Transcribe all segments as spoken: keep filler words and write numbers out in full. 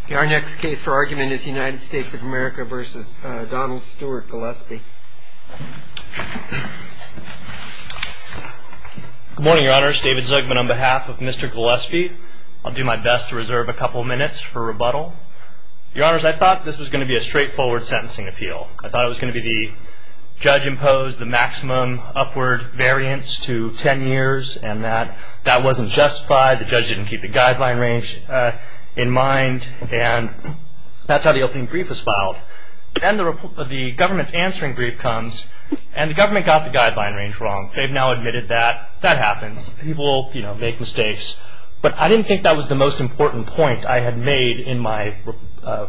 Okay, our next case for argument is United States of America versus uh, Donald Stewart Gillespie. Good morning, Your Honors. David Zugman on behalf of Mister Gillespie. I'll do my best to reserve a couple of minutes for rebuttal. Your Honors, I thought this was going to be a straightforward sentencing appeal. I thought it was going to be the judge imposed the maximum upward variance to ten years, and that that wasn't justified. The judge didn't keep the guideline range uh, in mind, and that's how the opening brief was filed. Then the, the government's answering brief comes, and the government got the guideline range wrong. They've now admitted that. That happens. People, you know, make mistakes. But I didn't think that was the most important point I had made in my uh,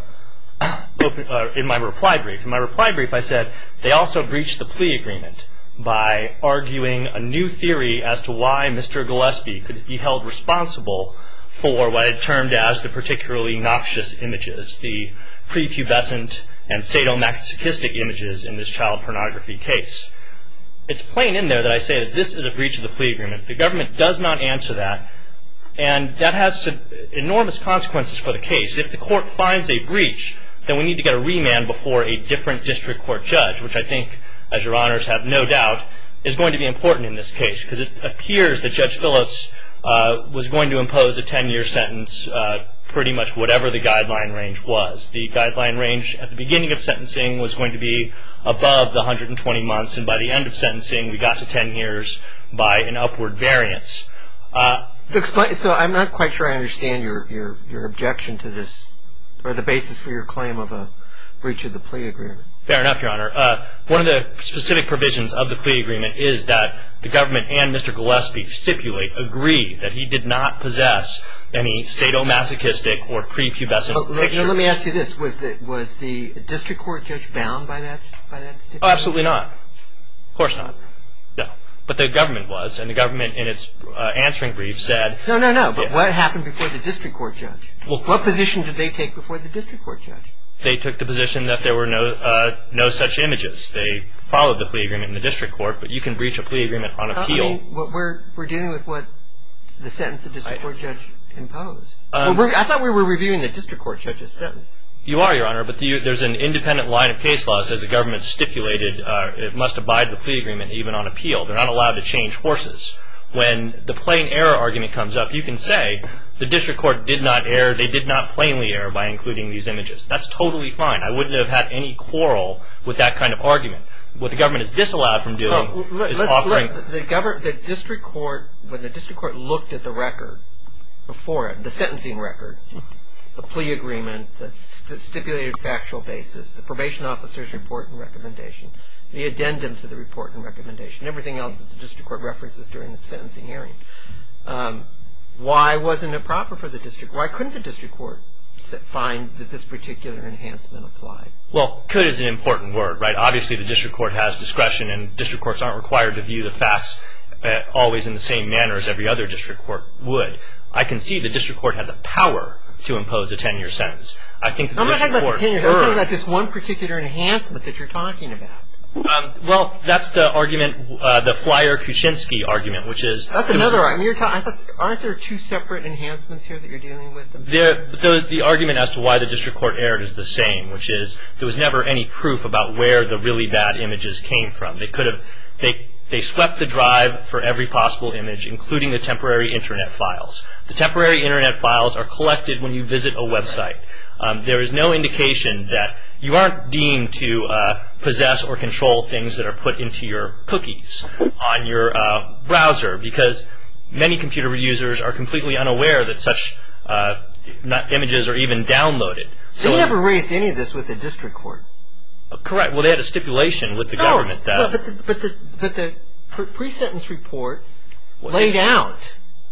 open, uh, in my reply brief. In my reply brief, I said they also breached the plea agreement by arguing a new theory as to why Mister Gillespie could be held responsible for what I termed as the particularly noxious images, the prepubescent and sadomasochistic images in this child pornography case. It's plain in there that I say that this is a breach of the plea agreement. The government does not answer that, and that has enormous consequences for the case. If the court finds a breach, then we need to get a remand before a different district court judge, which I think, as Your Honors have no doubt, is going to be important in this case, because it appears that Judge Phillips uh, was going to impose a ten-year sentence, uh, pretty much whatever the guideline range was. The guideline range at the beginning of sentencing was going to be above the one hundred twenty months, and by the end of sentencing, we got to ten years by an upward variance. Uh, Explain, so I'm not quite sure I understand your, your, your objection to this, or the basis for your claim of a breach of the plea agreement. Fair enough, Your Honor. Uh, one of the specific provisions of the plea agreement is that the government and Mister Gillespie stipulate, agree, that he did not possess any sadomasochistic or prepubescent oh, pictures. Let me ask you this. Was the, was the district court judge bound by that, by that stipulation? Oh, absolutely not. Of course not. No. But the government was, and the government in its uh, answering brief said... No, no, no, but yeah. What happened before the district court judge? Well, what position did they take before the district court judge? They took the position that there were no uh, no such images. They followed the plea agreement in the district court, but you can breach a plea agreement on appeal. Uh, I mean, what we're, we're dealing with what the sentence the district I, court judge imposed. Um, well, we're, I thought we were reviewing the district court judge's sentence. You are, Your Honor, but the, there's an independent line of case law that says the government stipulated uh, it must abide the plea agreement even on appeal. They're not allowed to change horses. When the plain error argument comes up, you can say the district court did not err, they did not plainly err by including these images. That's totally fine. I wouldn't have had any quarrel with that kind of argument. What the government is disallowed from doing oh, let, is offering... Let, the, government, the district court, when the district court looked at the record before it, the sentencing record, the plea agreement, the st- stipulated factual basis, the probation officer's report and recommendation, the addendum to the report and recommendation, everything else that the district court references during the sentencing hearing. Um, why wasn't it proper for the district? Why couldn't the district court find that this particular enhancement applied? Well, could is an important word, right? Obviously, the district court has discretion, and district courts aren't required to view the facts uh, always in the same manner as every other district court would. I can see the district court had the power to impose a ten-year sentence. I think the I'm not district talking about court the ten years. I'm talking about this one particular enhancement that you're talking about. Um, well, that's the argument, uh, the Flyer-Kuczynski argument, which is... That's another argument. You're ta- I thought, aren't there two separate enhancements here that you're dealing with? The, the, the argument as to why the district court erred is the same, which is there was never any proof about where the really bad images came from. They could have... They, They swept the drive for every possible image, including the temporary Internet files. The temporary Internet files are collected when you visit a website. Um, there is no indication that you aren't deemed to uh, possess or control things that are put into your cookies on your uh, browser, because many computer users are completely unaware that such uh, not images are even downloaded. So you never raised any of this with the district court? Correct. Well, they had a stipulation with the no, government that... No, but the, but the, but the pre-sentence report well, laid out...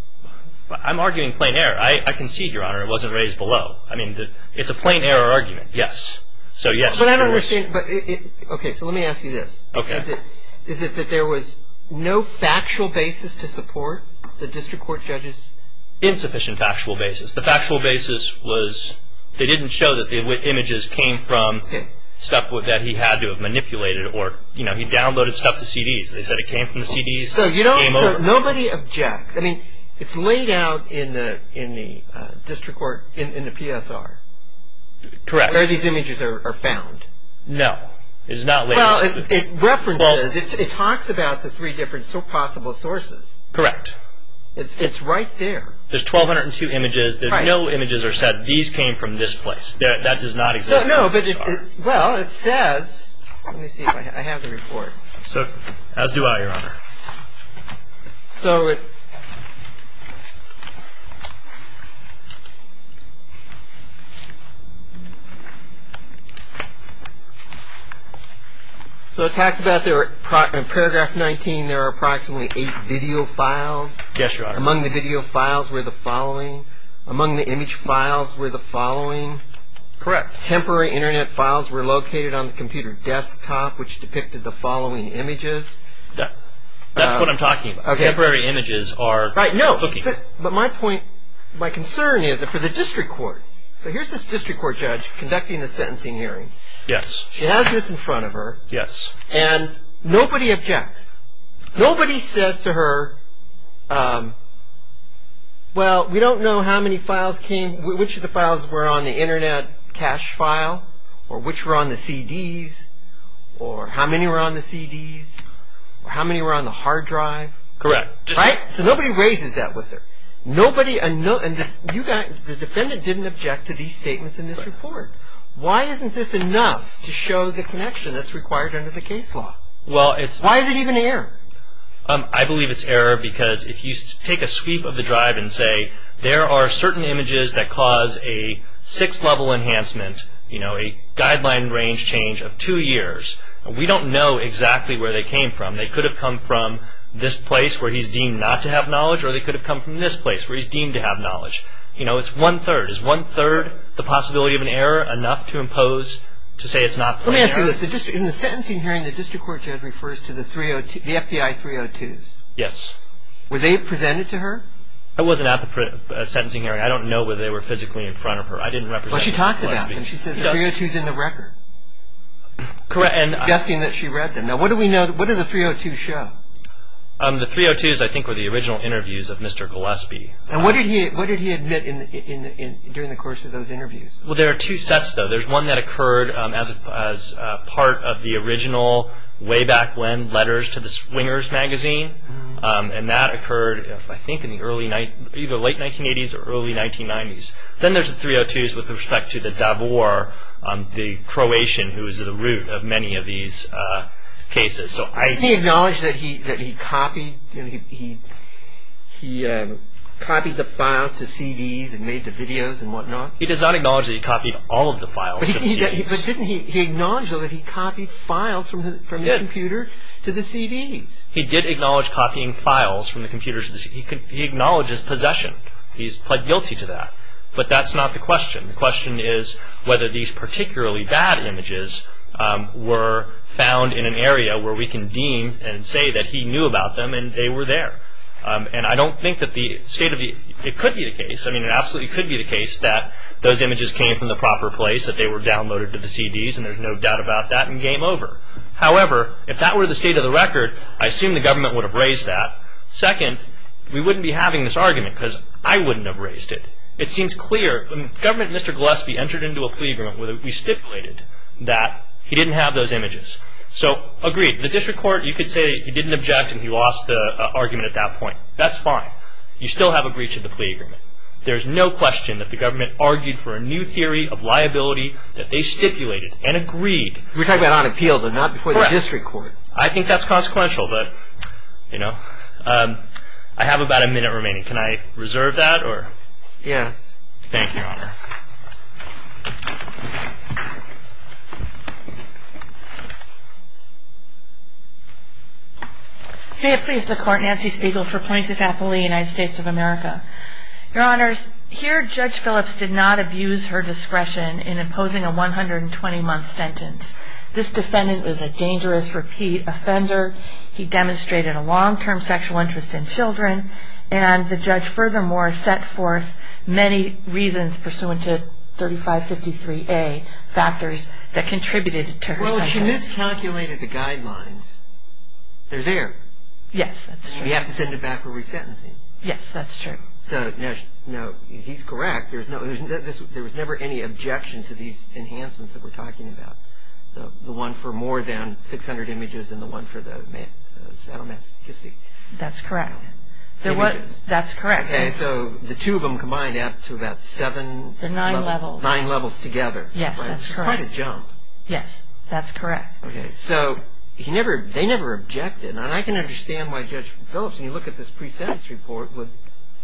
I'm arguing plain error. I, I concede, Your Honor, it wasn't raised below. I mean, the, it's a plain error argument, yes. So, yes. But I don't understand... But it, it, okay, so let me ask you this. Okay. Is it, is it that there was no factual basis to support the district court judge's... Insufficient factual basis. The factual basis was... They didn't show that the images came from... Okay. Stuff that he had to have manipulated, or, you know, he downloaded stuff to C Ds. They said it came from the C Ds. So, you know, so over. Nobody objects. I mean, it's laid out in the in the uh, district court, in, in the P S R, Correct. Where these images are, are found. No. It is not later. Well, it, it references, well, it, it talks about the three different so possible sources. Correct. It's it's right there. There's twelve oh two images. There's right. no images are said, these came from this place. That, that does not exist. No, no, but it, it, well, it says, let me see if I, I have the report. So, as do I, Your Honor. So it, So it talks about there are, in paragraph nineteen, there are approximately eight video files. Yes, Your Honor. Among the video files were the following. Among the image files were the following. Correct. Temporary internet files were located on the computer desktop, which depicted the following images. That, that's um, what I'm talking about. Okay. Temporary images are right. No, looking. But, but my point, my concern is that for the district court, so here's this district court judge conducting the sentencing hearing. Yes. She has this in front of her. Yes. And nobody objects. Nobody says to her, um, well, we don't know how many files came, which of the files were on the internet cache file, or which were on the C Ds, or how many were on the C Ds, or how many were on the hard drive. Correct. Just right? So nobody raises that with her. Nobody, and, no, and the, you got, the defendant didn't object to these statements in this right. report. Why isn't this enough to show the connection that's required under the case law? Well, it's... Why is it even error? Um, I believe it's error because if you take a sweep of the drive and say, there are certain images that cause a six-level enhancement, you know, a guideline range change of two years, and we don't know exactly where they came from. They could have come from this place where he's deemed not to have knowledge, or they could have come from this place where he's deemed to have knowledge. You know, it's one-third. Is one-third the possibility of an error enough to impose, to say it's not plain Let me ask error? you this. The district, in the sentencing hearing, the district court judge refers to the three oh two, the F B I three oh twos. Yes. Were they presented to her? I wasn't at the pre- uh, sentencing hearing. I don't know whether they were physically in front of her. I didn't represent Well, she talks Gillespie. about them. She says She the does. three oh twos in the record. Correct. And suggesting that she read them. Now, what do we know? What do the three oh twos show? Um, the three oh twos, I think, were the original interviews of Mister Gillespie. And what did he what did he admit in, in, in during the course of those interviews? Well, there are two sets, though. There's one that occurred um, as a, as uh, part of the original, way back when, letters to the Swingers magazine, mm-hmm. um, and that occurred, I think, in the early ni- either late nineteen eighties or early nineteen nineties. Then there's the three oh twos with respect to the Davor, um, the Croatian, who is the root of many of these uh, cases. So I. Didn't he acknowledge that he that he copied? You know, he he he um, copied the files to C Ds and made the videos and whatnot. He does not acknowledge that he copied all of the files but to he, the he, C Ds. But didn't he? He acknowledged though that he copied files from his, from his computer to the C Ds. He did acknowledge copying files from the computers to the C Ds. He, could, he acknowledges possession. He's pled guilty to that. But that's not the question. The question is whether these particularly bad images Um, were found in an area where we can deem and say that he knew about them and they were there. Um, and I don't think that the state of the, it could be the case, I mean it absolutely could be the case that those images came from the proper place, that they were downloaded to the C Ds, and there's no doubt about that, and game over. However, if that were the state of the record, I assume the government would have raised that. Second, we wouldn't be having this argument because I wouldn't have raised it. It seems clear, the government, Mister Gillespie, entered into a plea agreement where we stipulated that he didn't have those images. So, agreed. The district court, you could say he didn't object and he lost the uh, argument at that point. That's fine. You still have a breach of the plea agreement. There's no question that the government argued for a new theory of liability that they stipulated and agreed. We're talking about on appeal, though, not before Correct. The district court. I think that's consequential, but, you know, um, I have about a minute remaining. Can I reserve that, or? Yes. Thank you, Your Honor. May it please the Court, Nancy Spiegel for Plaintiff Appellee, United States of America. Your Honors, here Judge Phillips did not abuse her discretion in imposing a one hundred twenty month sentence. This defendant was a dangerous repeat offender. He demonstrated a long-term sexual interest in children, and the judge furthermore set forth many reasons pursuant to thirty-five fifty-three A factors that contributed to her well, sentence. Well, she miscalculated the guidelines. They're there. Yes, that's true. We have to send it back for resentencing. Yes, that's true. So now, now he's correct. There's no, there's no this, there was never any objection to these enhancements that we're talking about. The the one for more than six hundred images and the one for the uh, sadomasochistic. That's correct. There images. was. That's correct. Okay, so the two of them combined add to about seven. They're nine level, levels. Nine levels together. Yes, right? that's It's correct. Quite a jump. Yes, that's correct. Okay, so he never, they never objected, and I can understand why Judge Phillips, when you look at this pre-sentence report, would.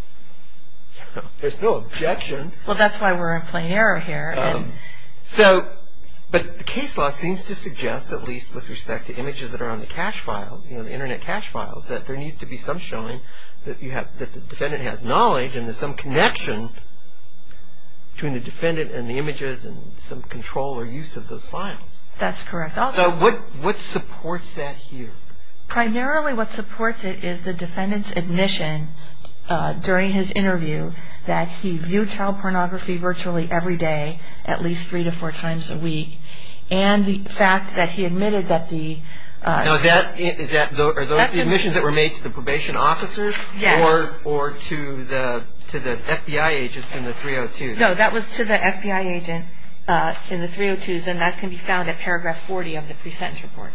There's no objection. Well, that's why we're in plain error here. Um, and so, but the case law seems to suggest, at least with respect to images that are on the cache file, you know, the internet cache files, that there needs to be some showing that you have that the defendant has knowledge and there's some connection between the defendant and the images and some control or use of those files. That's correct. Also, So, what what supports that here? primarily what supports it is the defendant's admission uh, during his interview that he viewed child pornography virtually every day, at least three to four times a week, and the fact that he admitted that the uh, Now, is that is that are those That's the a- admissions that were made to the probation officer, Yes. or or to the to the F B I agents in the three oh two? No, that was to the F B I agent uh, in the three oh twos, and that can be found at paragraph forty of the pre-sentence report.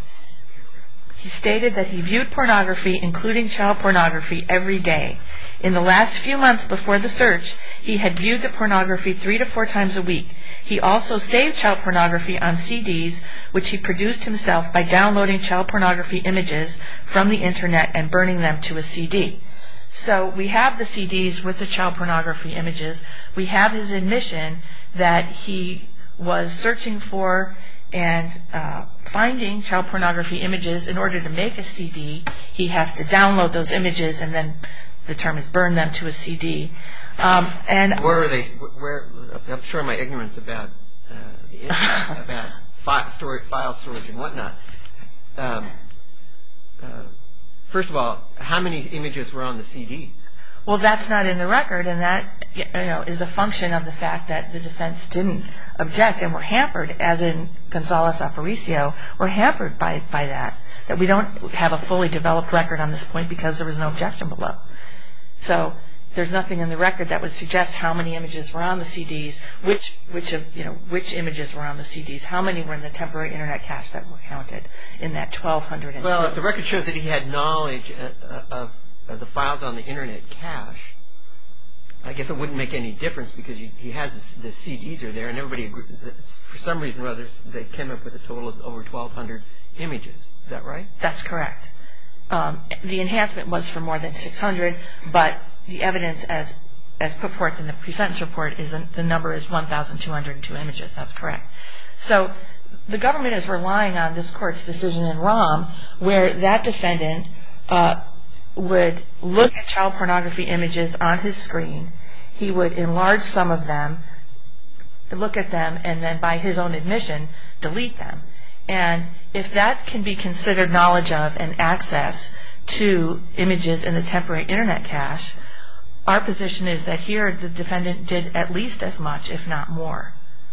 He stated that he viewed pornography, including child pornography, every day. In the last few months before the search, he had viewed the pornography three to four times a week. He also saved child pornography on C Ds, which he produced himself by downloading child pornography images from the internet and burning them to a C D. So we have the C Ds with the child pornography images. We have his admission that he was searching for and uh, finding child pornography images. In order to make a C D, he has to download those images, and then the term is burn them to a C D. Um, and Where are they? Where I'm sure my ignorance about uh, the internet, about file storage, file storage, and whatnot. Um, uh, first of all, how many images were on the C Ds? Well, that's not in the record, and that you know is a function of the fact that the defense didn't object and were hampered, as in Gonzales Aparicio, were hampered by, by that, that we don't have a fully developed record on this point because there was no objection below. So there's nothing in the record that would suggest how many images were on the C Ds, which which of you know which images were on the C Ds, how many were in the temporary internet cache that were counted in that twelve hundred two. Well, if the record shows that he had knowledge uh, of, of the files on the internet cache, I guess it wouldn't make any difference because you, he has this, the C Ds are there, and everybody agreed. For some reason or other, they came up with a total of over twelve hundred images. Is that right? That's correct. Um, the enhancement was for more than six hundred, but the evidence as as put forth in the pre-sentence report is the number is one thousand two hundred two images. That's correct. So the government is relying on this court's decision in Rahm, where that defendant uh, would look at child pornography images on his screen. He would enlarge some of them, look at them, and then by his own admission, delete them. And if that can be considered knowledge of and access to images in the temporary internet cache, our position is that here the defendant did at least as much, if not more,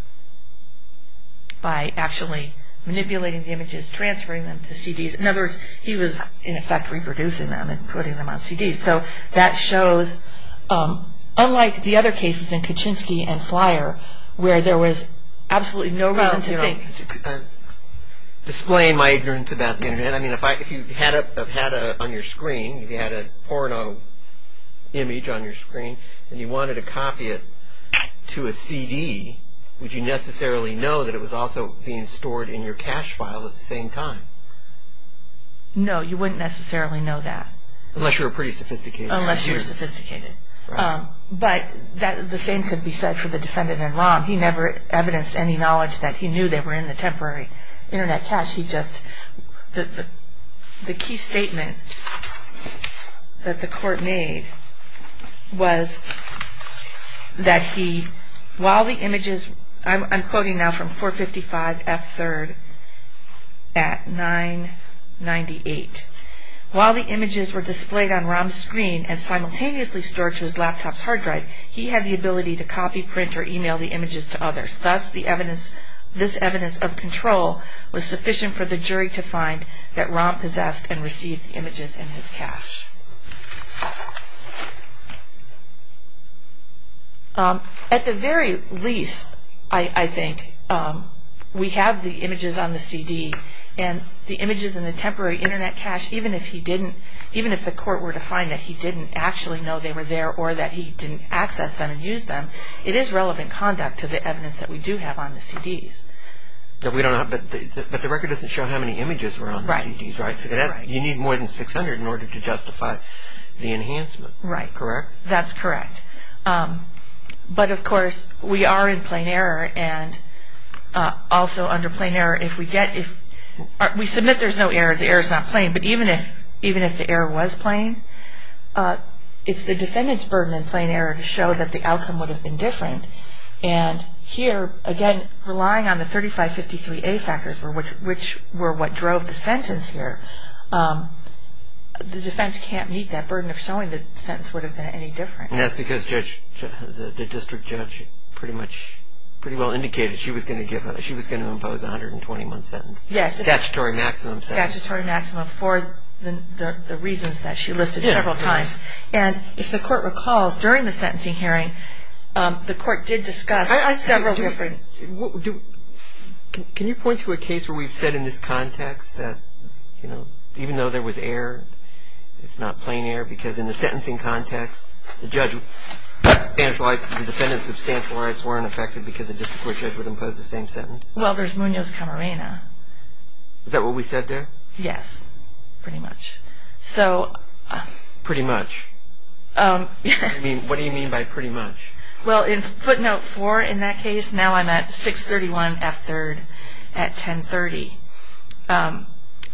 by actually manipulating the images, transferring them to C Ds. In other words, he was in effect reproducing them and putting them on C Ds. So that shows, um, unlike the other cases in Kaczynski and Flyer, where there was absolutely no reason Well, to you know, think. Uh, displaying my ignorance about the internet. I mean, if I if you had a had a on your screen, if you had a porno image on your screen, and you wanted to copy it to a C D, would you necessarily know that it was also being stored in your cache file at the same time? No, you wouldn't necessarily know that. Unless you're a pretty sophisticated. Unless you're computer. sophisticated. Right. Um, but that, the same could be said for the defendant in Rahm. He never evidenced any knowledge that he knew they were in the temporary internet cache. He just, the, the, the key statement that the court made was that he, while the images, I'm, I'm quoting now from four fifty-five F third at nine ninety-eight. While the images were displayed on Rahm's screen and simultaneously stored to his laptop's hard drive, he had the ability to copy, print, or email the images to others. Thus, the evidence, this evidence of control was sufficient for the jury to find that Rahm possessed and received the images in his cache. Um, at the very least, I, I think, um, we have the images on the C D, and the images in the temporary internet cache, even if he didn't, even if the court were to find that he didn't actually know they were there or that he didn't access them and use them, it is relevant conduct to the evidence that we do have on the C Ds. No, we don't have, but the, but the record doesn't show how many images were on the Right. C Ds, right? So that, Right. you need more than six hundred in order to justify the enhancement. Right. Correct? That's correct. Um, but of course, we are in plain error, and uh, also under plain error, if we get, if uh, we submit there's no error, the error is not plain, but even if, even if the error was plain, uh, it's the defendant's burden in plain error to show that the outcome would have been different. And here, again, relying on the thirty-five fifty-three A factors, were which, which were what drove the sentence here, um, the defense can't meet that burden of showing that the sentence would have been any different. And that's because Judge, the, the district judge pretty much, pretty well indicated she was going to give a, she was going to impose a one hundred twenty month sentence. Yes. Statutory maximum sentence. Statutory maximum for the, the, the reasons that she listed Yeah, several yeah. times. And if the court recalls, during the sentencing hearing, um, the court did discuss I, I, several do, different... Do, do, can, can you point to a case where we've said in this context that, you know, even though there was error, it's not plain error, because in the sentencing context, the judge, substantial rights, the defendant's substantial rights weren't affected because the district court judge would impose the same sentence? Well, there's Munoz Camarena. Is that what we said there? Yes, pretty much. So... Uh, pretty much. Um, I mean, what do you mean by pretty much? Well, in footnote four in that case, now I'm at six thirty-one F third at ten thirty. Um,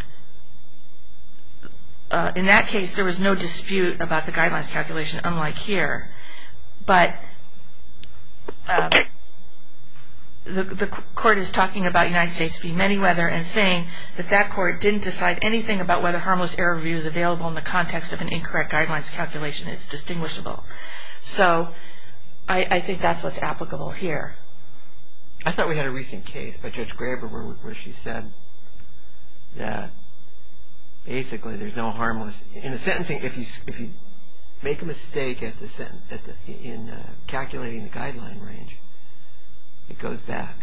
uh, in that case, there was no dispute about the guidelines calculation, unlike here. But uh, the, the court is talking about United States v. Manyweather and saying that that court didn't decide anything about whether harmless error review is available in the context of an incorrect guidelines calculation. It's distinguishable. So I, I think that's what's applicable here. I thought we had a recent case by Judge Graber where, where she said that basically there's no harmless in the sentencing. If you if you make a mistake at the sentence at the in uh, calculating the guideline range, it goes back.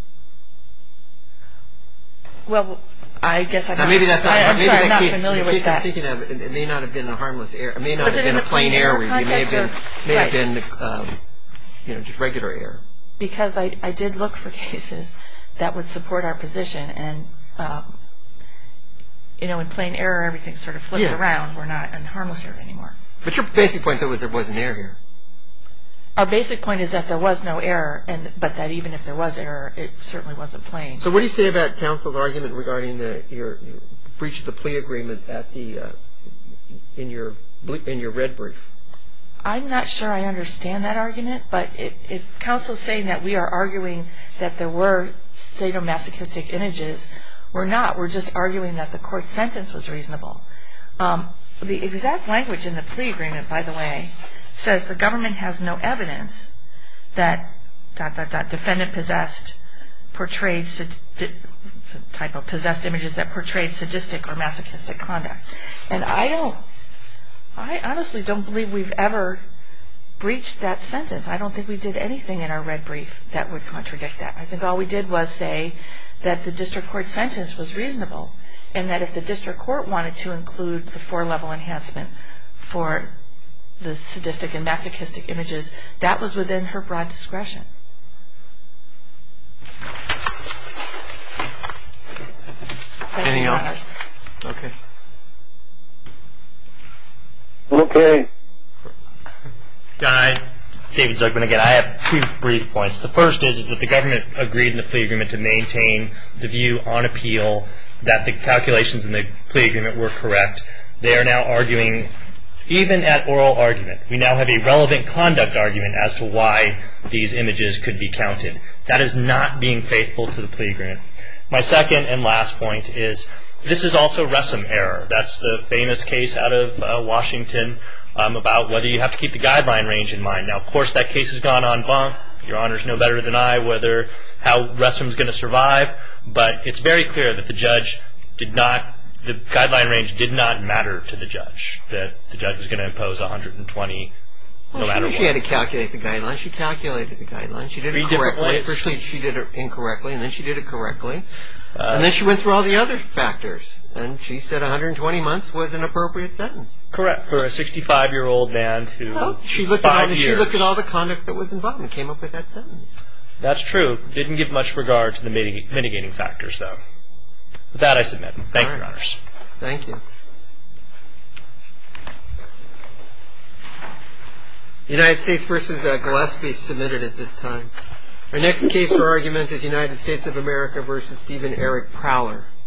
Well, I guess I'm now not, maybe that's not. I, I'm maybe sorry, that I'm not case, familiar the with case that. I'm thinking of, it, it may not have been a harmless error. It may not Was have it been in a the plain plain error error review. It may have been context or- may right. have been um, you know just regular error. Because I, I did look for cases that would support our position, and um, you know, in plain error, everything's sort of flipped Yes. around. We're not in harmless error anymore. But your basic point, though, was there was an error here. Our basic point is that there was no error, and but that even if there was error, it certainly wasn't plain. So what do you say about counsel's argument regarding the, your, your breach of the plea agreement at the uh, in your in your red brief? I'm not sure I understand that argument, but it, if counsel's saying that we are arguing that there were sadomasochistic images, we're not. We're just arguing that the court's sentence was reasonable. Um, the exact language in the plea agreement, by the way, says the government has no evidence that dot dot dot defendant possessed portrayed sadi- type of possessed images that portrayed sadistic or masochistic conduct. And I don't I honestly don't believe we've ever breached that sentence. I don't think we did anything in our red brief that would contradict that. I think all we did was say that the district court sentence was reasonable, and that if the district court wanted to include the four-level enhancement for the sadistic and masochistic images, that was within her broad discretion. Anything else? Okay. Okay. Uh, David Zugman again. I have two brief points. The first is, is that the government agreed in the plea agreement to maintain the view on appeal that the calculations in the plea agreement were correct. They are now arguing, even at oral argument, we now have a relevant conduct argument as to why these images could be counted. That is not being faithful to the plea agreement. My second and last point is, this is also Ressam error. That's the famous case out of uh, Washington um, about whether you have to keep the guideline range in mind. Now, of course, that case has gone en banc. Your honors know better than I whether how Ressam's going to survive. But it's very clear that the judge did not, the guideline range did not matter to the judge, that the judge was going to impose one hundred twenty no well, matter she, what. she had to calculate the guidelines. She calculated the guidelines. She did Three it different correctly. ways. First, she did it incorrectly, and then she did it correctly. Uh, and then she went through all the other factors, and she said one hundred twenty months was an appropriate sentence. Correct, for a sixty-five-year-old man to Well, she looked at all five the, years. she looked at all the conduct that was involved and came up with that sentence. That's true. Didn't give much regard to the mitig- mitigating factors, though. With that, I submit. Thank All you, Your right. Honors. Thank you. United States versus uh, Gillespie submitted at this time. Our next case for argument is United States of America versus Stephen Eric Prowler.